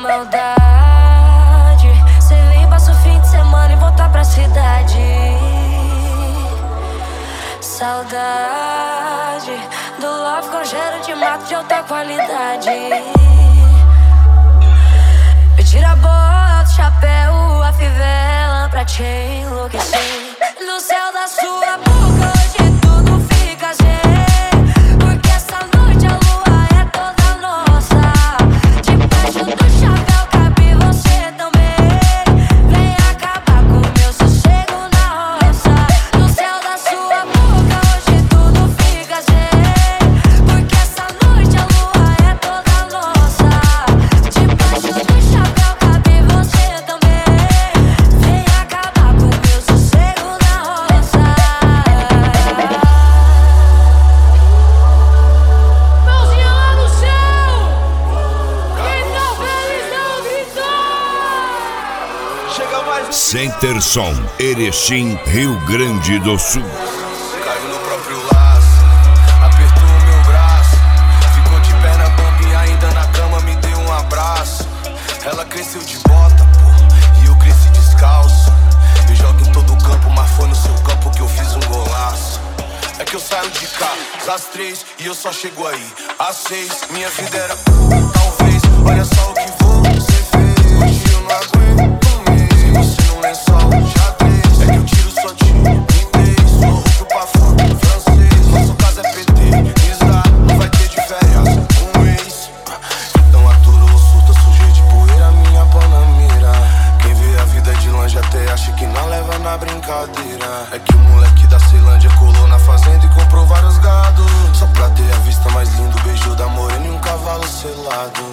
maldade. Cê vem, passa o fim de semana e volta pra cidade. Saudade do love com cheiro de mato de alta qualidade. Me tira a bota, o chapéu, a fivela pra te enlouquecer. No céu da sua boca hoje tudo fica sem, porque essa noite a lua é toda nossa. Debaixo do chapéu cabe você também. Vem acabar com meu sossego na roça. No céu da sua boca hoje tudo fica sem, porque essa noite a lua é toda nossa. Debaixo do chapéu cabe você também. Vem acabar com meu sossego na roça. Mãozinha lá no céu! Quem tá feliz não gritou! Chega mais. Centerson, Erechim, Rio Grande do Sul. Caiu no próprio laço, apertou o meu braço. Ficou de perna bamba e ainda na cama me deu um abraço. Ela cresceu de bota, pô, e eu cresci descalço. Eu jogo em todo campo, mas foi no seu campo que eu fiz um golaço. É que eu saio de cá às 3 e eu só chego aí às 6. Minha vida era talvez, olha só o que você fez. Hoje eu não aguento mesmo. Se você não lençol, xadrez. É que eu tiro só de inglês. Sou rouco pra fora, francês. Nosso caso é PT, Isla. Não vai ter de férias com um ex. Então aturou, surta, sujei de poeira minha panamira. Quem vê a vida de longe até acha que não leva na brincadeira. É que o moleque da Ceilândia colou na fazenda e comprou vários gados. Só pra ter a vista mais linda, o beijo da morena e um cavalo selado.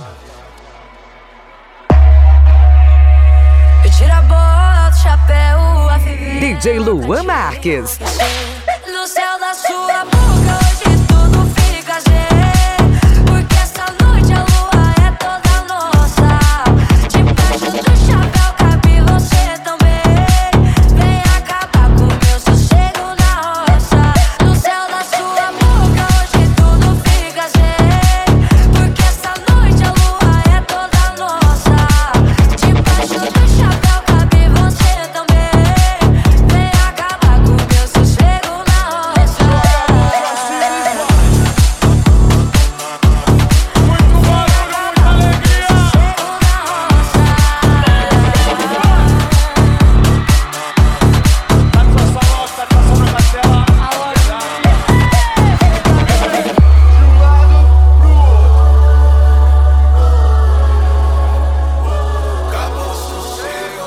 Me tira a bota, o chapéu, a fivela. DJ Luan Marques. No céu da sua boca hoje tudo fica sem, porque essa noite a lua é toda nossa. Debaixo do chapéu cabe você também. Vem acabar com meu sossego na roça. No céu da sua boca hoje tudo fica sem, porque essa noite a lua é toda nossa. Debaixo do chapéu cabe você também. Vem acabar com meu sossego na roça. Acabou o sossego.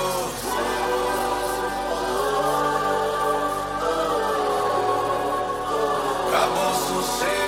Acabou o sossego.